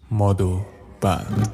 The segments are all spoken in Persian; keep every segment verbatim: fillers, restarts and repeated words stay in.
مادو بند.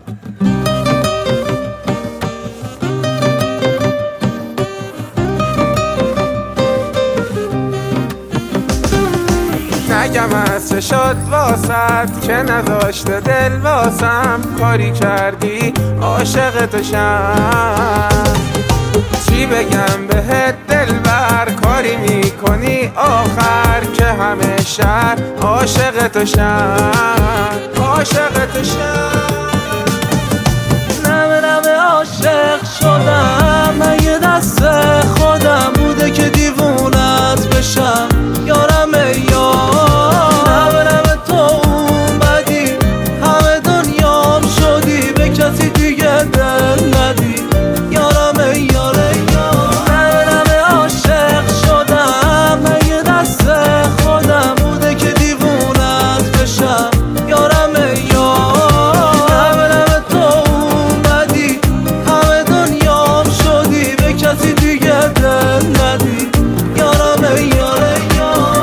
نگم از چه شد واسد که نذاشته دل واسم، کاری کردی عاشق تو شم. چی بگم بهت دلبر، کاری میکنی آخر که همه شهر عاشق تو شم، عاشق تو شم. نمه نمه عاشق شدم، مگه دست خودم بوده که دیوونت بشم یارم ای یار. نمه نمه تو اومدی همه دنیام شدی، به کسی دیگه دل ندی یارم ای یار ای یار. نمه نمه عاشق شدم، مگه دست خودم بوده که دیوونت بشم یارم ای یار. نمه نمه تو اومدی همه دنیام شدی، به کسی دیگه دل ندی یارم ای یار ای یار.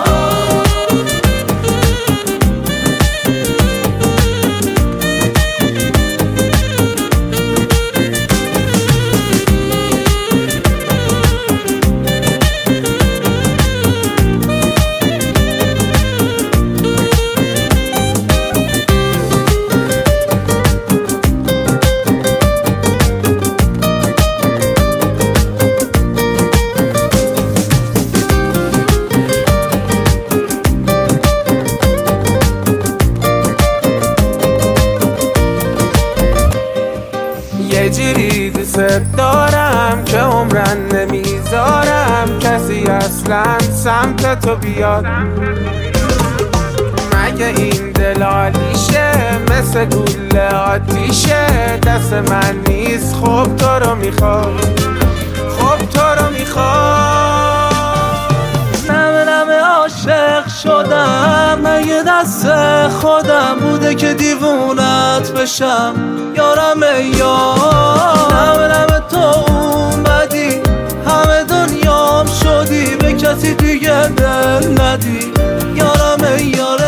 یه جوری دوست دارم که عمرن نمیذارم کسی اصلا سمت تو بیاد. مگه این دل عالیشه مثل گوله آتیشه، دست من نیست خب تو رو میخواد، خب تو رو میخواد. نمه نمه عاشق شدم، مگه دست خودم بوده که دیوونت بشم یارم ای یار. نمه نمه تو اومدی همه دنیام شدی، به کسی دیگه دل ندی یارم ای یار.